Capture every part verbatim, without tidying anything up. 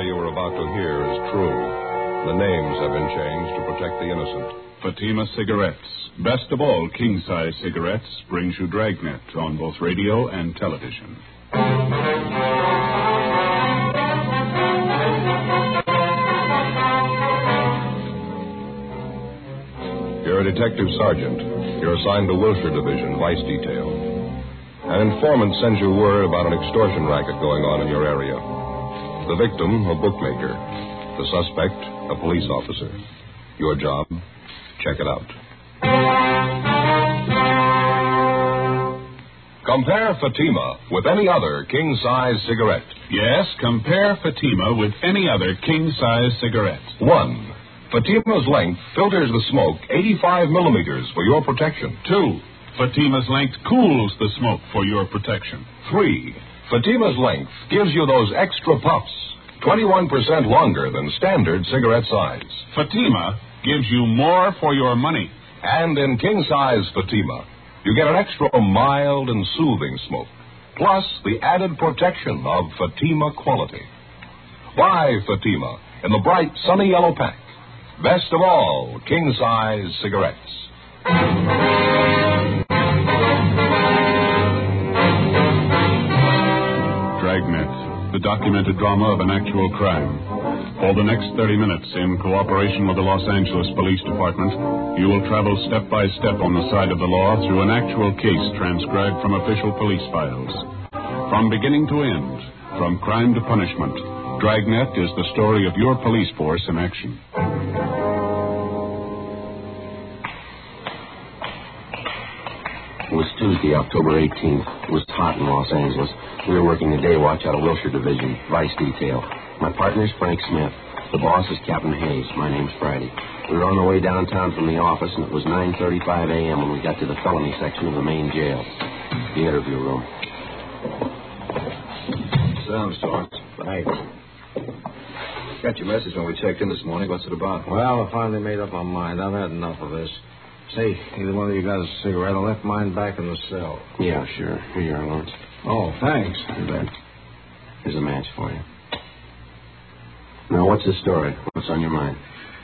story you are about to hear is true. The names have been changed to protect the innocent. Fatima Cigarettes, best of all king-size cigarettes, brings you Dragnet on both radio and television. You're a detective sergeant. You're assigned to Wilshire Division, Vice Detail. An informant sends you word about an extortion racket going on in your area. The victim, a bookmaker. The suspect, a police officer. Your job, check it out. Compare Fatima with any other king-size cigarette. Yes, compare Fatima with any other king-size cigarette. One, Fatima's length filters the smoke eighty-five millimeters for your protection. Two, Fatima's length cools the smoke for your protection. Three, Fatima's length gives you those extra puffs, twenty-one percent longer than standard cigarette size. Fatima gives you more for your money. And in king-size Fatima, you get an extra mild and soothing smoke, plus the added protection of Fatima quality. Buy Fatima in the bright, sunny yellow pack. Best of all, king-size cigarettes. Dragnet, the documented drama of an actual crime. For the next thirty minutes, in cooperation with the Los Angeles Police Department, you will travel step by step on the side of the law through an actual case transcribed from official police files. From beginning to end, from crime to punishment, Dragnet is the story of your police force in action. It was Tuesday, October eighteenth. It was hot in Los Angeles. We were working the day watch out of Wilshire Division, Vice Detail. My partner's Frank Smith. The boss is Captain Hayes. My name's Friday. We were on the way downtown from the office, and it was nine thirty-five a.m. when we got to the felony section of the main jail, the interview room. Sit down, Mister Lawrence. Thanks. Got your message when we checked in this morning. What's it about? Well, I finally made up my mind. I've had enough of this. Say, either one of you got a cigarette? I left mine back in the cell. Yeah, sure. Here you are, Lawrence. Oh, thanks. You bet. Here's a match for you. Now, what's the story? What's on your mind?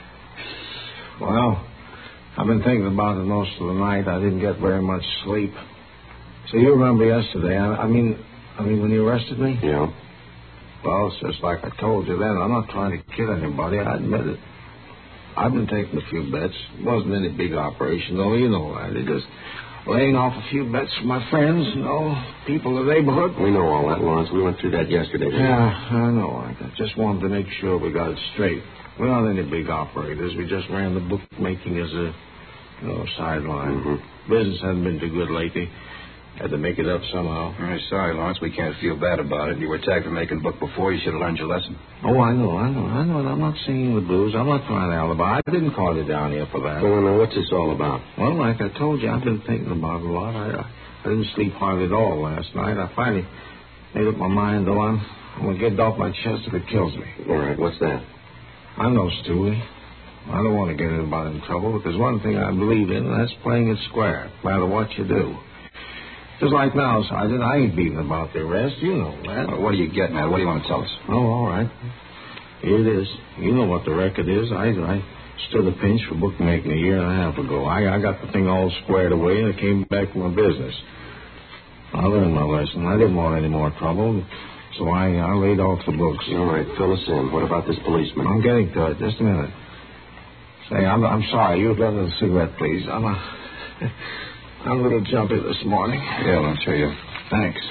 Well, I've been thinking about it most of the night. I didn't get very much sleep. So you remember yesterday? I, I mean, I mean, when you arrested me? Yeah. Well, it's just like I told you then. I'm not trying to kill anybody. I admit it. I've been taking a few bets. It wasn't any big operation, though. You know that. It just laying off a few bets for my friends, you know, people in the neighborhood. We know all that, Lawrence. We went through that yesterday. Yeah, I know. I just wanted to make sure we got it straight. We're not any big operators. We just ran the bookmaking as a, you know, sideline. Mm-hmm. Business hasn't been too good lately. Had to make it up somehow. I'm sorry, Lawrence. We can't feel bad about it. You were tagged for making book before. You should have learned your lesson. Oh, I know, I know, I know. I'm not singing the blues. I'm not trying to alibi. I didn't call you down here for that. No, no, what's this all about? Well, like I told you, I've been thinking about it a lot. I, I didn't sleep hardly at all last night. I finally made up my mind, though. I'm, I'm going to get it off my chest if it kills me. All right, what's that? I know, Stewie. I don't want to get anybody in trouble, but there's one thing I believe in, and that's playing it square, no matter what you do. Just like now, Sergeant, I ain't beating about the arrest. You know that. Well, what are you getting at? What do you want to tell us? Oh, all right. Here it is. You know what the record is. I I stood a pinch for bookmaking a year and a half ago. I, I got the thing all squared away, and I came back to my business. I learned my lesson. I didn't want any more trouble, so I, I laid off the books. All right, fill us in. What about this policeman? I'm getting to it. Just a minute. Say, I'm, I'm sorry. You'd rather a cigarette, please. I'm a... I'm a little jumpy this morning. Yeah, I'll show you. Thanks.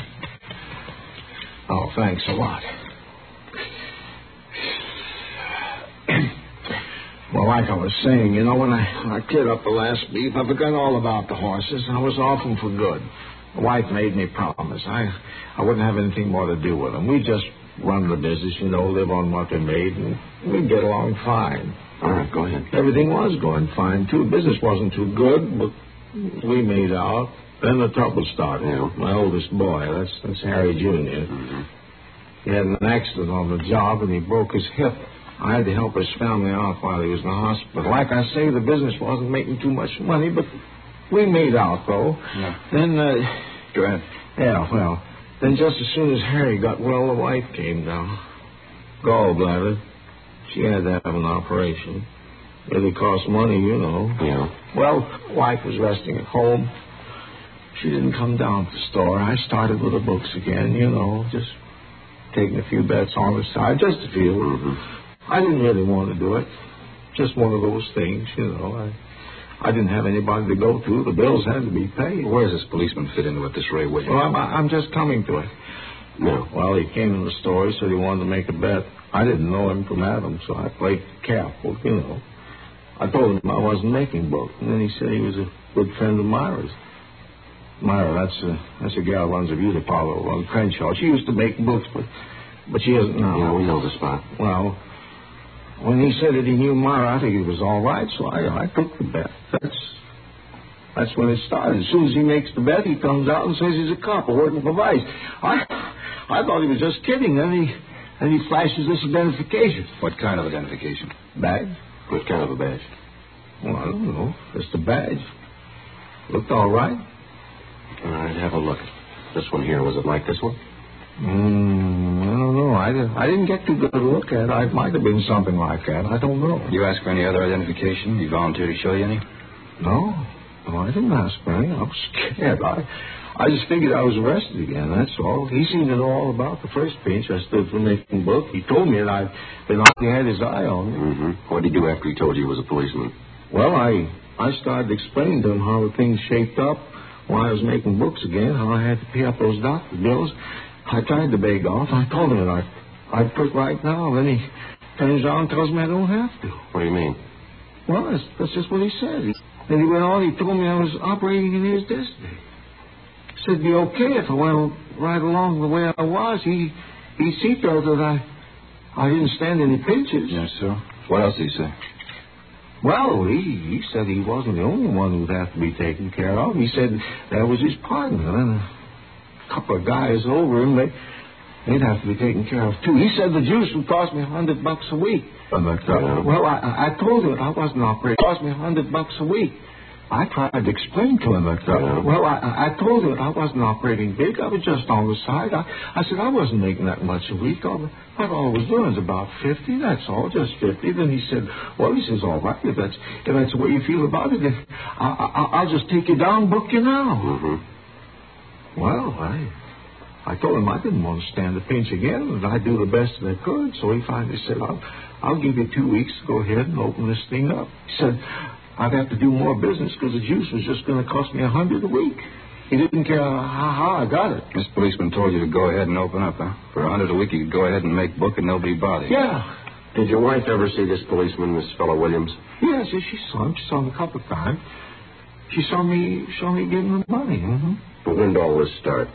Oh, thanks a lot. Well, like I was saying, you know, when I, when I cleared up the last beef, I forgot all about the horses. I was off them for good. The wife made me promise. I I wouldn't have anything more to do with them. We just run the business, you know, live on what they made, and we'd get along fine. All right, go ahead. Everything was going fine, too. Business wasn't too good, but we made out. Then the trouble started. Yeah. My oldest boy, that's that's Harry Junior Mm-hmm. He had an accident on the job, and he broke his hip. I had to help his family out while he was in the hospital. Like I say, the business wasn't making too much money, but we made out, though. Yeah. Then, uh... Go ahead. Yeah, well, then just as soon as Harry got well, the wife came down. gallbladder. She had to have an operation. Really cost money, you know. Yeah. Well, wife was resting at home. She didn't come down to the store. I started with the books again, you know, just taking a few bets on the side, just a few. Mm-hmm. I didn't really want to do it. Just one of those things, you know. I, I didn't have anybody to go to. The bills had to be paid. Where does this policeman fit into it, this Ray Williams? Well, I'm, I'm just coming to it. No. Well, he came in the store. He said he wanted to make a bet. I didn't know him from Adam, so I played careful, you know. I told him I wasn't making books, and then he said he was a good friend of Myra's. Myra, that's a, that's a gal who runs a beauty parlor on Crenshaw. She used to make books, but but she isn't now. Yeah, we know the spot. Well, when he said that he knew Myra, I think it was all right, so I, I took the bet. That's that's when it started. As soon as he makes the bet, he comes out and says he's a cop working for Vice. I I thought he was just kidding. Then he then he flashes this identification. What kind of identification? Badge? What kind of a badge? Well, I don't know. Just a badge. Looked all right. All right, have a look. This one here, was it like this one? Mm, I don't know. I, didn't, I didn't get too good a look at it. It might have been something like that. I don't know. You ask for any other identification? You volunteer to show you any? No. No, I didn't ask for any. I was scared. I, I just figured I was arrested again, that's all. He seemed to know all about the first pinch. I stood for making book. He told me that I'd been on, he had his eye on me. Mm-hmm. What did he do after he told you he was a policeman? Well, I, I started explaining to him how the things shaped up. When I was making books again, how I had to pay up those doctor bills. I tried to beg off. I told him that I, I'd quit right now. Then he turns around and tells me I don't have to. What do you mean? Well, that's, that's just what he said. He, then he went on, he told me I was operating in his destiny. He said it'd be okay if I went right along the way I was. He, he see felt that I, I didn't stand any pinches. Yes, sir. What else did he say? Well, he, he said he wasn't the only one who'd have to be taken care of. He said that was his partner. And a couple of guys over him, they, they'd have to be taken care of, too. He said the juice would cost me a hundred bucks a week. Uh, well, I, I told him I wasn't operating. It cost me a hundred bucks a week. I tried to explain to him that, uh, well, I, I told him I wasn't operating big. I was just on the side. I, I said I wasn't making that much a week. All, what all I was doing is about fifty, that's all, just fifty. Then he said, well, he says, all right, if that's, if that's the way you feel about it, then I, I, I'll just take you down, book you now. Mm-hmm. Well, I I told him I didn't want to stand the pinch again, and I'd do the best that I could. So he finally said, I'll, I'll give you two weeks to go ahead and open this thing up. He said, I'd have to do more business because the juice was just going to cost me a hundred a week. He didn't care how, how I got it. This policeman told you to go ahead and open up, huh? For a hundred a week, you could go ahead and make book and nobody bother you. Yeah. Did your wife ever see this policeman, this fellow Williams? Yes, yeah, she saw him. She saw him a couple of times. She saw me, saw me give him the money. Mm-hmm. But when did all this start?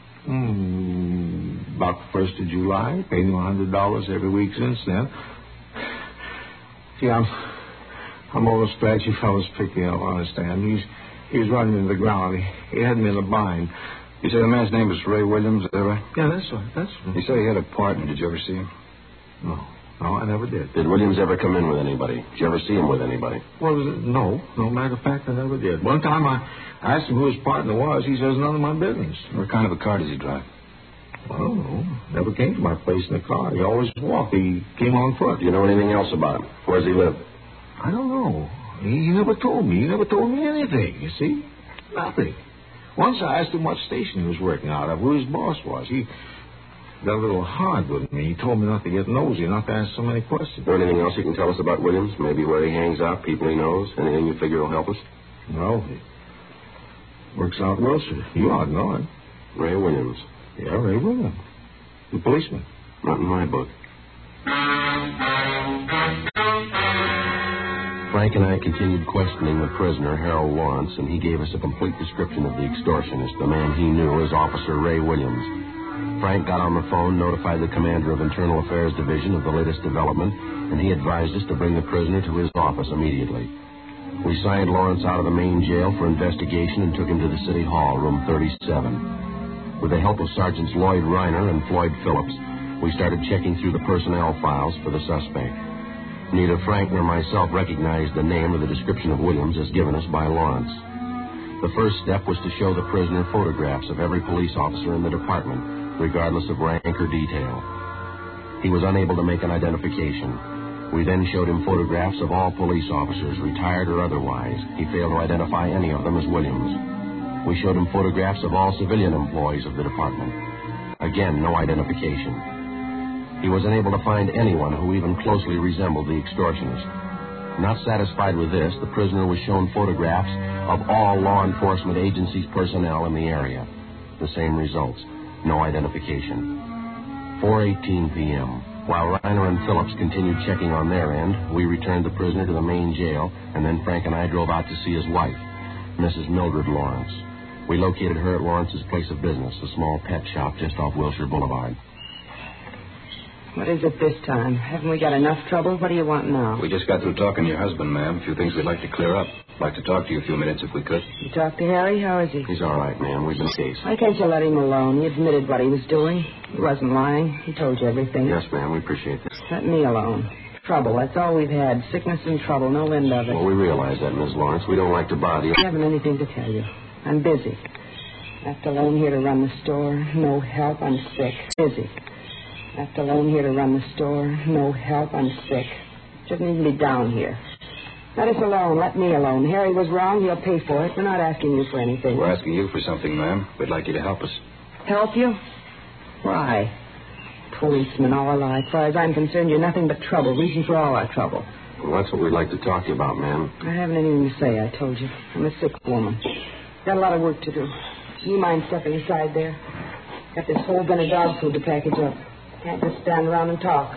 Mm, about the first of July. Paid him a hundred dollars every week since then. See, I'm, I'm almost glad you fellas picked me up. Understand? He's, he was running into the ground. He, he had me in a bind. You say the man's name was Ray Williams, is that right? Yeah, that's right. That's right. You say he had a partner. Did you ever see him? No. No, I never did. Did Williams ever come in with anybody? Did you ever see him with anybody? Well, no. No, matter of fact, I never did. One time I asked him who his partner was. He says, none of my business. What kind of a car does he drive? I don't know. Never came to my place in a car. He always walked. He came on foot. Do you know anything else about him? Where does he live? I don't know. He, he never told me. He never told me anything, you see? Nothing. Once I asked him what station he was working out of, who his boss was. He got a little hard with me. He told me not to get nosy, not to ask so many questions. Or anything else you can tell us about Williams? Maybe where he hangs out, people he knows? Anything you figure will help us? Well, he works out well, sir. You ought to know him. Ray Williams. Yeah, Ray Williams. The policeman. Not in my book. Frank and I continued questioning the prisoner, Harold Lawrence, and he gave us a complete description of the extortionist, the man he knew as Officer Ray Williams. Frank got on the phone, notified the commander of Internal Affairs Division of the latest development, and he advised us to bring the prisoner to his office immediately. We signed Lawrence out of the main jail for investigation and took him to the City Hall, room thirty-seven. With the help of Sergeants Lloyd Reiner and Floyd Phillips, we started checking through the personnel files for the suspect. Neither Frank nor myself recognized the name or the description of Williams as given us by Lawrence. The first step was to show the prisoner photographs of every police officer in the department, regardless of rank or detail. He was unable to make an identification. We then showed him photographs of all police officers, retired or otherwise. He failed to identify any of them as Williams. We showed him photographs of all civilian employees of the department. Again, no identification. He was unable to find anyone who even closely resembled the extortionist. Not satisfied with this, the prisoner was shown photographs of all law enforcement agencies' personnel in the area. The same results. No identification. four eighteen p.m. While Reiner and Phillips continued checking on their end, we returned the prisoner to the main jail, and then Frank and I drove out to see his wife, Missus Mildred Lawrence. We located her at Lawrence's place of business, a small pet shop just off Wilshire Boulevard. What is it this time? Haven't we got enough trouble? What do you want now? We just got through talking to your husband, ma'am. A few things we'd like to clear up. Like to talk to you a few minutes if we could. You talked to Harry? How is he? He's all right, ma'am. We've been case. Why can't you let him alone? He admitted what he was doing. He wasn't lying. He told you everything. Yes, ma'am. We appreciate this. Let me alone. Trouble. That's all we've had. Sickness and trouble. No end of it. Well, we realize that, Miss Lawrence. We don't like to bother you. I haven't anything to tell you. I'm busy. Left alone here to run the store. No help. I'm sick. Busy. Left alone here to run the store. No help. I'm sick. Shouldn't even be down here. Let us alone. Let me alone. Harry was wrong. He'll pay for it. We're not asking you for anything. We're asking you for something, ma'am. We'd like you to help us. Help you? Why? Policeman all alike. As far as I'm concerned, you're nothing but trouble. Reason for all our trouble. Well, that's what we'd like to talk to you about, ma'am. I haven't anything to say, I told you. I'm a sick woman. Got a lot of work to do. Do you mind stepping aside there? Got this whole bin of dog food to package up. Can't just stand around and talk.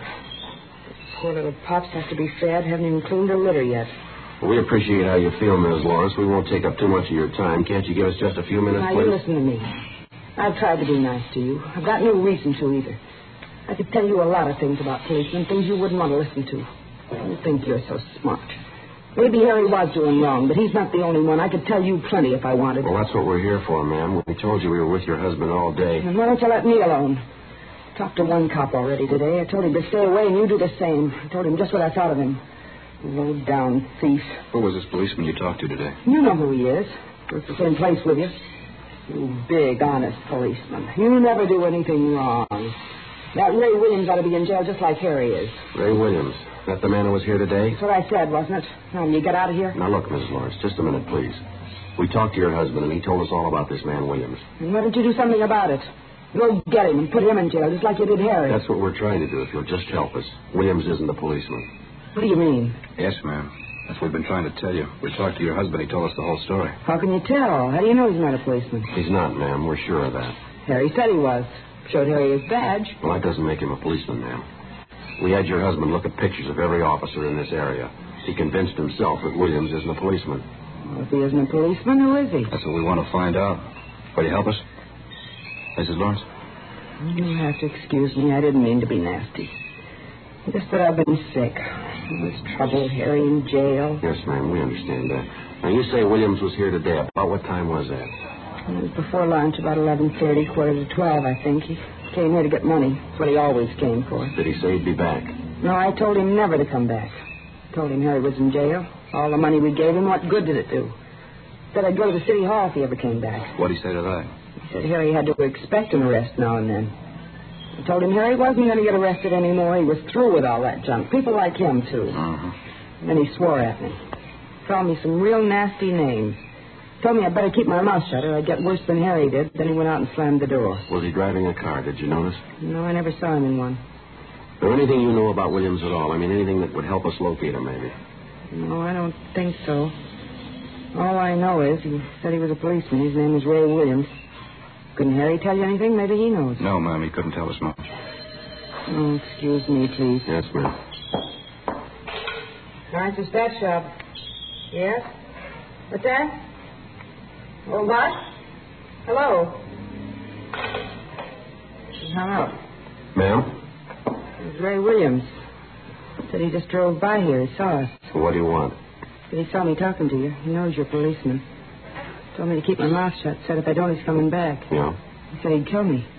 Poor little pups have to be fed. Haven't even cleaned their litter yet. Well, we appreciate how you feel, Miss Lawrence. We won't take up too much of your time. Can't you give us just a few minutes, now, please? you listen to me. I've tried to be nice to you. I've got no reason to either. I could tell you a lot of things about policemen, things you wouldn't want to listen to. You think you're so smart. Maybe Harry was doing wrong, but he's not the only one. I could tell you plenty if I wanted. Well, that's what we're here for, ma'am. We told you we were with your husband all day. And why don't you let me alone? Talked to one cop already today. I told him to stay away, and you do the same. I told him just what I thought of him. Low-down thief. Who was this policeman you talked to today? You know who he is. Works the same place with you. You big, honest policeman. You never do anything wrong. That Ray Williams ought to be in jail just like Harry is. Ray Williams. That the man who was here today? That's what I said, wasn't it? Now, you get out of here? Now, look, Missus Lawrence, just a minute, please. We talked to your husband, and he told us all about this man, Williams. And why don't you do something about it? Go get him and put him in jail, just like you did Harry. That's what we're trying to do, if you'll just help us. Williams isn't a policeman. What do you mean? Yes, ma'am. That's what we've been trying to tell you. We talked to your husband. He told us the whole story. How can you tell? How do you know he's not a policeman? He's not, ma'am. We're sure of that. Harry said he was. Showed Harry his badge. Well, that doesn't make him a policeman, ma'am. We had your husband look at pictures of every officer in this area. He convinced himself that Williams isn't a policeman. Well, if he isn't a policeman, who is he? That's what we want to find out. Will you help us? Missus Lawrence? You'll have to excuse me. I didn't mean to be nasty. Just that I've been sick. There's trouble, Harry in jail. Yes, ma'am, we understand that. Now, you say Williams was here today. About what time was that? It was before lunch, about eleven thirty, quarter to twelve, I think. He came here to get money. That's what he always came for. Did he say he'd be back? No, I told him never to come back. Told him Harry was in jail. All the money we gave him, what good did it do? Said I'd go to the city hall if he ever came back. What'd he say to that? He said Harry had to expect an arrest now and then. I told him Harry wasn't going to get arrested anymore. He was through with all that junk. People like him, too. Uh-huh. And then he swore at me. Called me some real nasty names. Told me I'd better keep my mouth shut or I'd get worse than Harry did. Then he went out and slammed the door. Was he driving a car? Did you notice? No, I never saw him in one. Is there anything you know about Williams at all? I mean, anything that would help us locate him, maybe? No, I don't think so. All I know is he said he was a policeman. His name was Ray Williams. Couldn't Harry tell you anything? Maybe he knows. No, ma'am, he couldn't tell us much. Oh, excuse me, please. Yes, ma'am. Lawrence's Pet Shop. Yes? What's that? Oh, what? Hello? He hung up. Ma'am? It was Ray Williams. Said he just drove by here. He saw us. Well, what do you want? Said he saw me talking to you. He knows you're a policeman. Told me to keep my mouth shut. Said if I don't, he's coming back. Yeah? He said he'd kill me.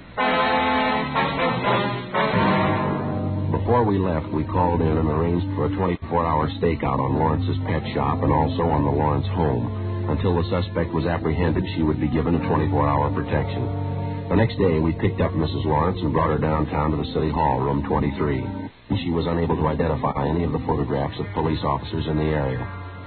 Before we left, we called in and arranged for a twenty-four hour stakeout on Lawrence's pet shop and also on the Lawrence home. Until the suspect was apprehended, she would be given a twenty-four hour protection. The next day, we picked up Missus Lawrence and brought her downtown to the City Hall, room twenty-three. She was unable to identify any of the photographs of police officers in the area.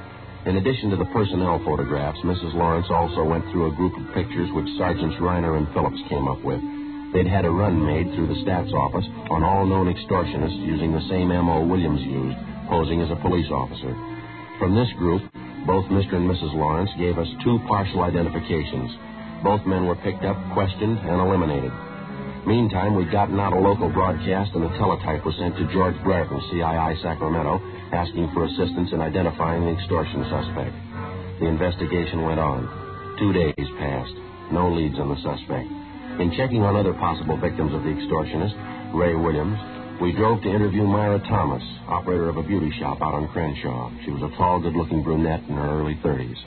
In addition to the personnel photographs, Missus Lawrence also went through a group of pictures which Sergeants Reiner and Phillips came up with. They'd had a run made through the stats office on all known extortionists using the same M O Williams used, posing as a police officer. From this group, both Mister and Missus Lawrence gave us two partial identifications. Both men were picked up, questioned, and eliminated. Meantime, we'd gotten out a local broadcast, and a teletype was sent to George Brereton, C I I Sacramento, asking for assistance in identifying the extortion suspect. The investigation went on. Two days passed. No leads on the suspect. In checking on other possible victims of the extortionist, Ray Williams, we drove to interview Myra Thomas, operator of a beauty shop out on Crenshaw. She was a tall, good-looking brunette in her early thirties.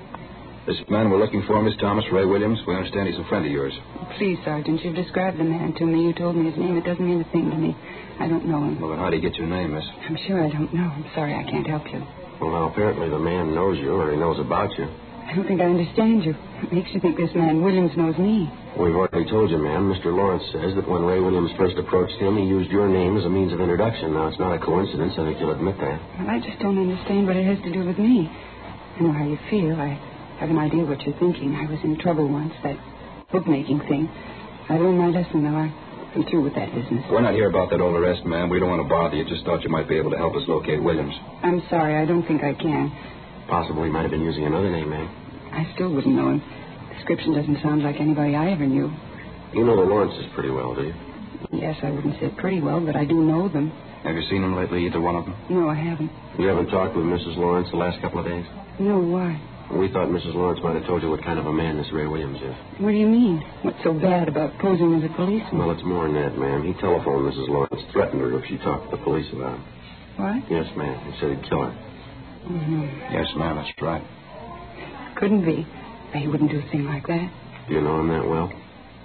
This man we're looking for, Miss Thomas, Ray Williams, we understand he's a friend of yours. Please, Sergeant, you've described the man to me. You told me his name. It doesn't mean a thing to me. I don't know him. Well, then how do you get your name, miss? I'm sure I don't know. I'm sorry, I can't help you. Well, now, apparently the man knows you, or he knows about you. I don't think I understand you. It makes you think this man Williams knows me. We've already told you, ma'am. Mister Lawrence says that when Ray Williams first approached him, he used your name as a means of introduction. Now, it's not a coincidence. I think you'll admit that. Well, I just don't understand what it has to do with me. I know how you feel. I have an idea what you're thinking. I was in trouble once, that bookmaking thing. I learned my lesson, though. I'm through with that business. We're not here about that old arrest, ma'am. We don't want to bother you. Just thought you might be able to help us locate Williams. I'm sorry. I don't think I can. Possibly might have been using another name, ma'am. I still wouldn't know him. Description doesn't sound like anybody I ever knew. You know the Lawrences pretty well, do you? Yes, I wouldn't say pretty well, but I do know them. Have you seen them lately, either one of them? No, I haven't. You haven't talked with Missus Lawrence the last couple of days? No, why? We thought Missus Lawrence might have told you what kind of a man this Ray Williams is. What do you mean? What's so bad about posing as a policeman? Well, it's more than that, ma'am. He telephoned Missus Lawrence, threatened her if she talked to the police about him. What? Yes, ma'am. He said he'd kill her. Mm-hmm. Yes, ma'am, that's right. Couldn't be. He wouldn't do a thing like that. Do you know him that well?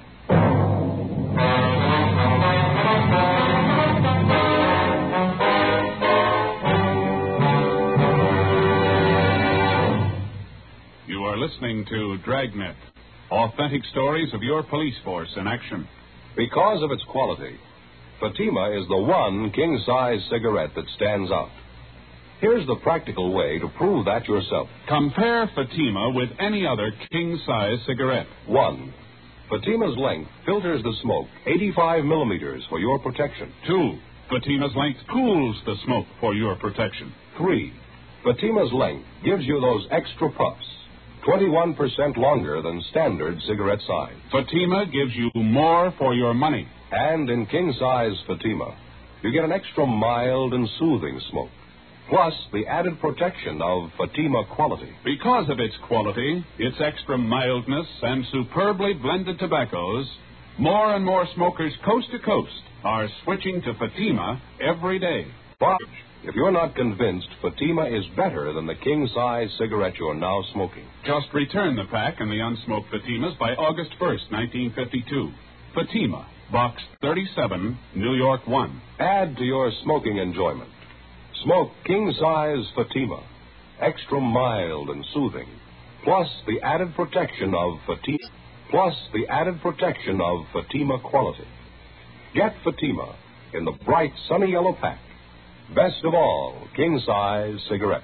You are listening to Dragnet, authentic stories of your police force in action. Because of its quality, Fatima is the one king-size cigarette that stands out. Here's the practical way to prove that yourself. Compare Fatima with any other king-size cigarette. One, Fatima's length filters the smoke eighty-five millimeters for your protection. Two, Fatima's length cools the smoke for your protection. Three, Fatima's length gives you those extra puffs, twenty-one percent longer than standard cigarette size. Fatima gives you more for your money. And in king-size Fatima, you get an extra mild and soothing smoke, plus the added protection of Fatima quality. Because of its quality, its extra mildness, and superbly blended tobaccos, more and more smokers coast to coast are switching to Fatima every day. But if you're not convinced Fatima is better than the king-size cigarette you're now smoking, just return the pack and the unsmoked Fatimas by August first, nineteen fifty-two. Fatima, Box thirty-seven, New York one. Add to your smoking enjoyment. Smoke king-size Fatima, extra mild and soothing, plus the added protection of Fatima, plus the added protection of Fatima quality. Get Fatima in the bright sunny yellow pack. Best of all, king-size cigarettes.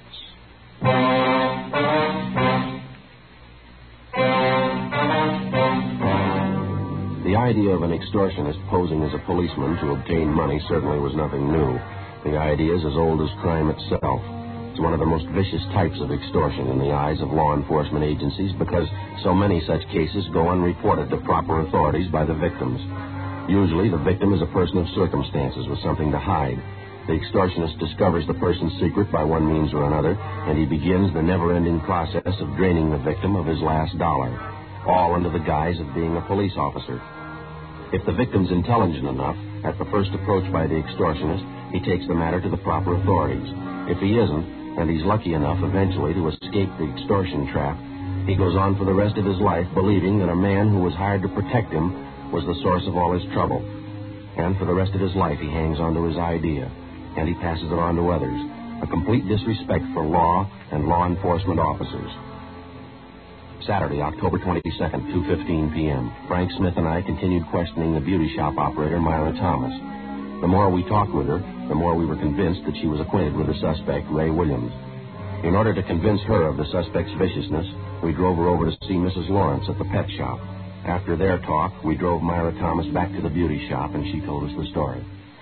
The idea of an extortionist posing as a policeman to obtain money certainly was nothing new. The idea is as old as crime itself. It's one of the most vicious types of extortion in the eyes of law enforcement agencies because so many such cases go unreported to proper authorities by the victims. Usually, the victim is a person of circumstances with something to hide. The extortionist discovers the person's secret by one means or another, and he begins the never-ending process of draining the victim of his last dollar, all under the guise of being a police officer. If the victim's intelligent enough, at the first approach by the extortionist, he takes the matter to the proper authorities. If he isn't, and he's lucky enough eventually to escape the extortion trap, he goes on for the rest of his life believing that a man who was hired to protect him was the source of all his trouble. And for the rest of his life, he hangs on to his idea, and he passes it on to others, a complete disrespect for law and law enforcement officers. Saturday, October twenty-second, two fifteen p.m. Frank Smith and I continued questioning the beauty shop operator, Myra Thomas. The more we talked with her, the more we were convinced that she was acquainted with the suspect, Ray Williams. In order to convince her of the suspect's viciousness, we drove her over to see Missus Lawrence at the pet shop. After their talk, we drove Myra Thomas back to the beauty shop, and she told us the story.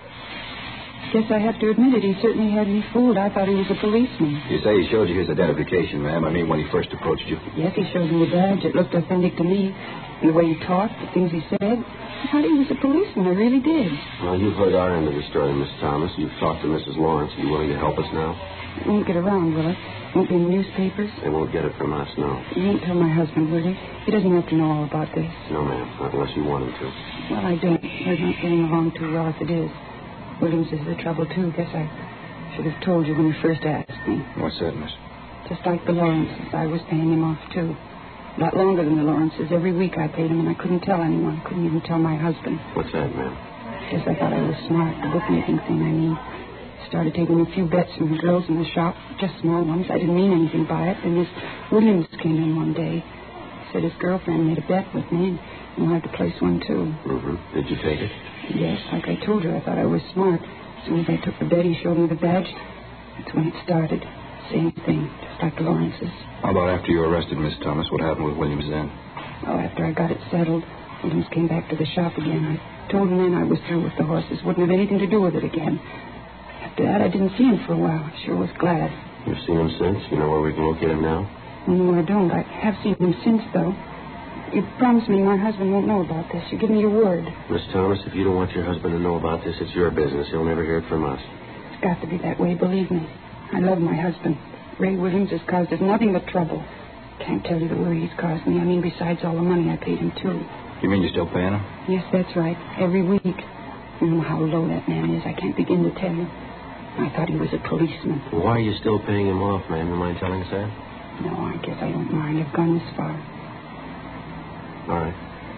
Guess I have to admit it. He certainly had me fooled. I thought he was a policeman. You say he showed you his identification, ma'am. I mean, when he first approached you. Yes, he showed me a badge. It looked authentic to me. And the way he talked, the things he said. I thought he was a policeman. I really did. Well, you've heard our end of the story, Miss Thomas. You've talked to Missus Lawrence. Are you willing to help us now? It won't get around, will it? Won't be in the newspapers? They won't get it from us, no. You won't tell my husband, will you? He doesn't have to know all about this. No, ma'am. Not unless you want him to. Well, I don't. We're not getting along too well as it is. Williams is the trouble, too. Guess I should have told you when you first asked me. What's that, miss? Just like the Lawrences, I was paying him off, too. A lot longer than the Lawrences. Every week I paid him, and I couldn't tell anyone. Couldn't even tell my husband. What's that, ma'am? Guess I thought I was smart. The bookmaking thing, I mean. Started taking a few bets from the girls in the shop. Just small ones. I didn't mean anything by it. Then this Williams came in one day. Said his girlfriend made a bet with me, and wanted to place one, too. Mm-hmm. Did you take it? Yes, like I told her, I thought I was smart. As soon as I took the bet, he showed me the badge. That's when it started. Same thing, just like the Lawrences. How about after you were arrested, Miss Thomas? What happened with Williams then? Oh, after I got it settled, Williams came back to the shop again. I told him then I was through with the horses. Wouldn't have anything to do with it again. After that, I didn't see him for a while. I sure was glad. You've seen him since? You know where we can locate him now? No, I don't. I have seen him since, though. You promised me my husband won't know about this. You give me your word. Miss Thomas, if you don't want your husband to know about this, it's your business. He'll never hear it from us. It's got to be that way, believe me. I love my husband. Ray Williams has caused us nothing but trouble. Can't tell you the worry he's caused me. I mean, besides all the money I paid him, too. You mean you're still paying him? Yes, that's right. Every week. You know how low that man is. I can't begin to tell you. I thought he was a policeman. Why are you still paying him off, ma'am? You mind telling us that? No, I guess I don't mind. I've gone this far. All right.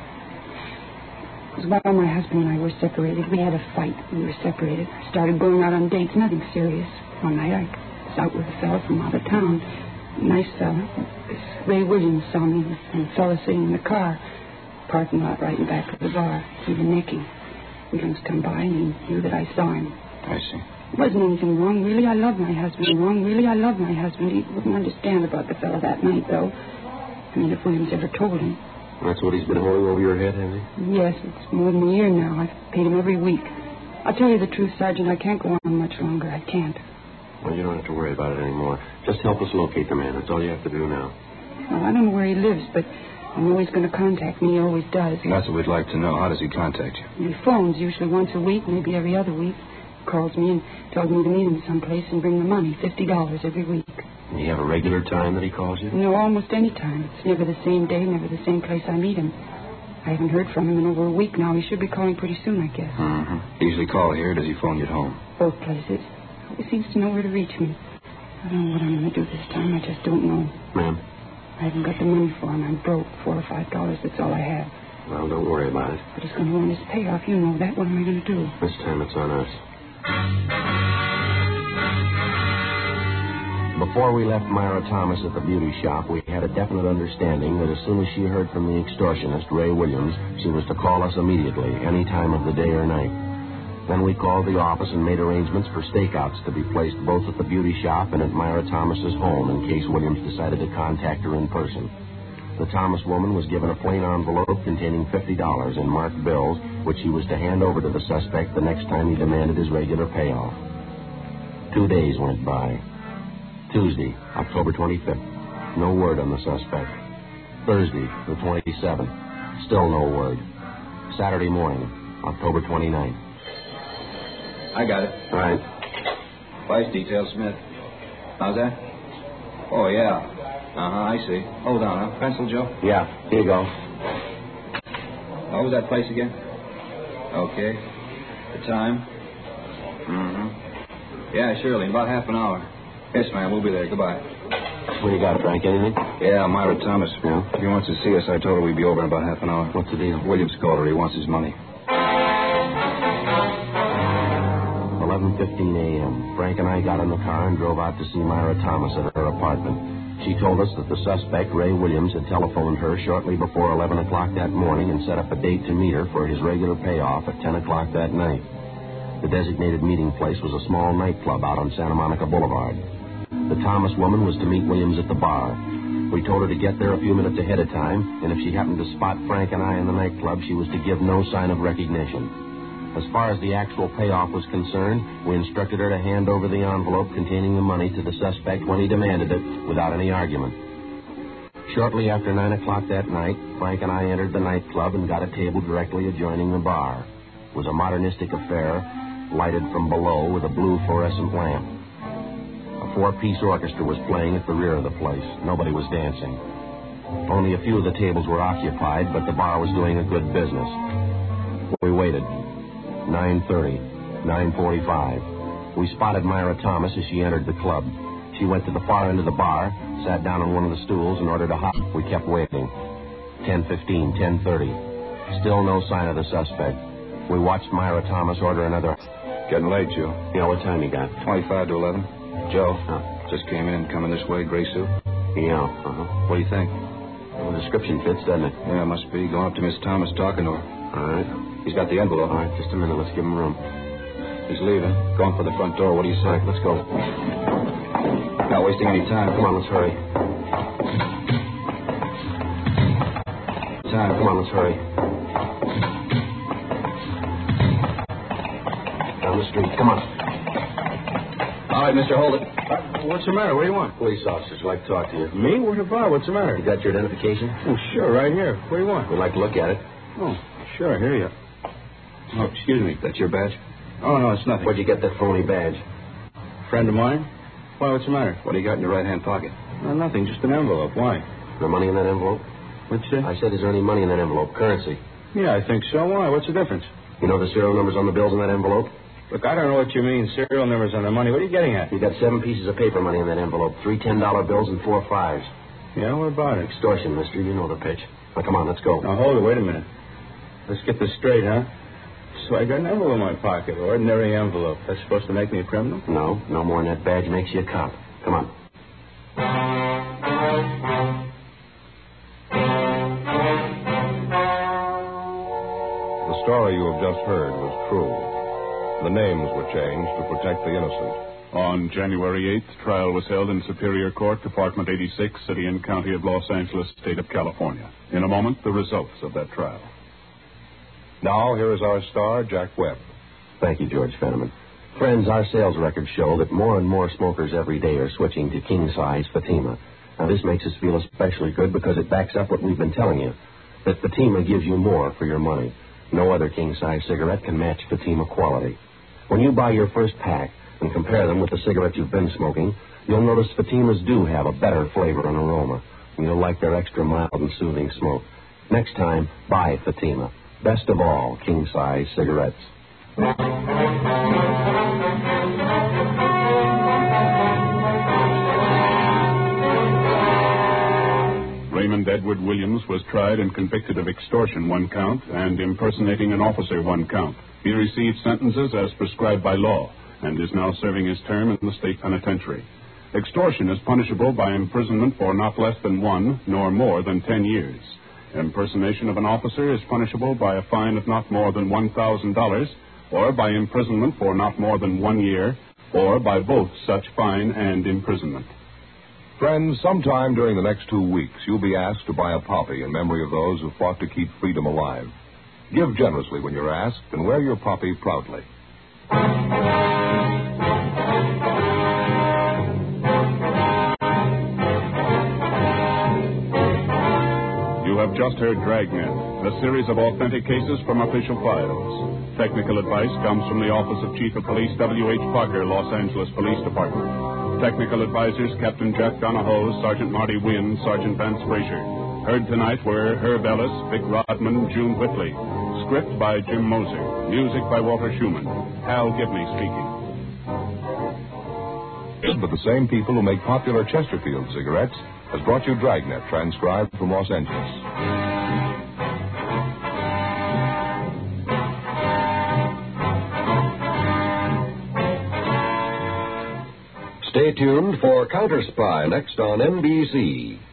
It was while my husband and I were separated. We had a fight. We were separated. I started going out on dates. Nothing serious. One night I was out with a fella from out of town. Nice fella. This Ray Williams saw me and a fella sitting in the car. Parking lot right in back of the bar. Even necking. Williams come by and he knew that I saw him. I see. It wasn't anything wrong, really. I love my husband. Wrong, really. I love my husband. He wouldn't understand about the fella that night, though. I mean, if Williams ever told him. That's what he's been holding over your head, has he? Yes, it's more than a year now. I've paid him every week. I'll tell you the truth, Sergeant. I can't go on much longer. I can't. Well, you don't have to worry about it anymore. Just help us locate the man. That's all you have to do now. Well, I don't know where he lives, but I know he's going to contact me. He always does. That's what we'd like to know. How does he contact you? He phones usually once a week, maybe every other week. Calls me and tells me to meet him someplace and bring the money, fifty dollars every week. Do you have a regular time that he calls you? No, almost any time. It's never the same day, never the same place I meet him. I haven't heard from him in over a week now. He should be calling pretty soon, I guess. Mm-hmm. Usually call here, or does he phone you at home? Both places. He seems to know where to reach me. I don't know what I'm going to do this time. I just don't know. Ma'am? I haven't got the money for him. I'm broke. Four or five dollars, that's all I have. Well, don't worry about it. But he's going to want his payoff. You know that. What am I going to do? This time it's on us. Before we left Myra Thomas at the beauty shop, we had a definite understanding that as soon as she heard from the extortionist, Ray Williams, she was to call us immediately, any time of the day or night. Then we called the office and made arrangements for stakeouts to be placed both at the beauty shop and at Myra Thomas's home in case Williams decided to contact her in person. The Thomas woman was given a plain envelope containing fifty dollars in marked bills, which he was to hand over to the suspect the next time he demanded his regular payoff. Two days went by. Tuesday, October twenty-fifth. No word on the suspect. Thursday, the twenty-seventh. Still no word. Saturday morning, October twenty-ninth. I got it. All right. Vice detail, Smith. How's that? Oh, yeah. Uh-huh, I see. Hold on, huh? Pencil, Joe? Yeah, here you go. What was that place again? Okay. The time? Mm-hmm. Yeah, surely. In about half an hour. Yes, ma'am. We'll be there. Goodbye. What do you got, Frank? Anything? Yeah, Myra Thomas. Yeah? If he wants to see us, I told her we'd be over in about half an hour. What's the deal? Williams called her. He wants his money. eleven fifteen a.m. Frank and I got in the car and drove out to see Myra Thomas at her apartment. She told us that the suspect, Ray Williams, had telephoned her shortly before eleven o'clock that morning and set up a date to meet her for his regular payoff at ten o'clock that night. The designated meeting place was a small nightclub out on Santa Monica Boulevard. The Thomas woman was to meet Williams at the bar. We told her to get there a few minutes ahead of time, and if she happened to spot Frank and I in the nightclub, she was to give no sign of recognition. As far as the actual payoff was concerned, we instructed her to hand over the envelope containing the money to the suspect when he demanded it, without any argument. Shortly after nine o'clock that night, Frank and I entered the nightclub and got a table directly adjoining the bar. It was a modernistic affair, lighted from below with a blue fluorescent lamp. A four-piece orchestra was playing at the rear of the place. Nobody was dancing. Only a few of the tables were occupied, but the bar was doing a good business. We waited. nine thirty, nine forty-five. We spotted Myra Thomas as she entered the club. She went to the far end of the bar, sat down on one of the stools, and ordered a hot. We kept waiting. ten fifteen, ten thirty. Still no sign of the suspect. We watched Myra Thomas order another. Getting late, Joe. Yeah, what time you got? twenty-five to eleven. Joe, Huh? just came in, coming this way, gray suit. Yeah, uh-huh. What do you think? Well, the description fits, doesn't it? Yeah, must be. Going up to Miss Thomas, talking to her. All right. He's got the envelope. All right, just a minute. Let's give him room. He's leaving. Going for the front door. What do you say? All right, let's go. Not wasting any time. Come on, let's hurry. Time. Come on, let's hurry. Down the street. Come on. All right, mister, hold it. Uh, what's the matter? What do you want? Police officers would like to talk to you. Me? What about? What's the matter? You got your identification? Oh, sure, right here. What do you want? We'd like to look at it. Oh, sure, here you are. Oh, excuse me. That's your badge? Oh, no, it's nothing. Where'd you get that phony badge? Friend of mine? Why, what's the matter? What do you got in your right-hand pocket? No, nothing, just an envelope. Why? Is there money in that envelope? What's that? I said, is there any money in that envelope? Currency. Yeah, I think so. Why? What's the difference? You know the serial numbers on the bills in that envelope? Look, I don't know what you mean, serial numbers on the money. What are you getting at? You got seven pieces of paper money in that envelope. Three ten-dollar bills and four fives. Yeah, what about it? Extortion, mister. You know the pitch. Now, come on, let's go. Now, hold it. Wait a minute. Let's get this straight, huh? So I got an envelope in my pocket, ordinary envelope. That's supposed to make me a criminal? No, no more than that badge makes you a cop. Come on. The story you have just heard was true. The names were changed to protect the innocent. On January eighth, trial was held in Superior Court, Department eighty-six, City and County of Los Angeles, State of California. In a moment, the results of that trial. Now, here is our star, Jack Webb. Thank you, George Fenneman. Friends, our sales records show that more and more smokers every day are switching to king-size Fatima. Now, this makes us feel especially good because it backs up what we've been telling you, that Fatima gives you more for your money. No other king-size cigarette can match Fatima quality. When you buy your first pack and compare them with the cigarette you've been smoking, you'll notice Fatimas do have a better flavor and aroma. And you'll like their extra mild and soothing smoke. Next time, buy Fatima. Best of all, king-size cigarettes. Raymond Edward Williams was tried and convicted of extortion, one count, and impersonating an officer, one count. He received sentences as prescribed by law and is now serving his term in the state penitentiary. Extortion is punishable by imprisonment for not less than one nor more than ten years. Impersonation of an officer is punishable by a fine of not more than one thousand dollars, or by imprisonment for not more than one year, or by both such fine and imprisonment. Friends, sometime during the next two weeks, you'll be asked to buy a poppy in memory of those who fought to keep freedom alive. Give generously when you're asked, and wear your poppy proudly. You have just heard Dragnet, a series of authentic cases from official files. Technical advice comes from the Office of Chief of Police W H Parker, Los Angeles Police Department. Technical advisors Captain Jack Donahoe, Sergeant Marty Wynn, Sergeant Vance Frazier. Heard tonight were Herb Ellis, Vic Rodman, June Whitley. Script by Jim Moser. Music by Walter Schumann. Hal Gibney speaking. But the same people who make popular Chesterfield cigarettes has brought you Dragnet, transcribed from Los Angeles. Stay tuned for Counter Spy next on N B C.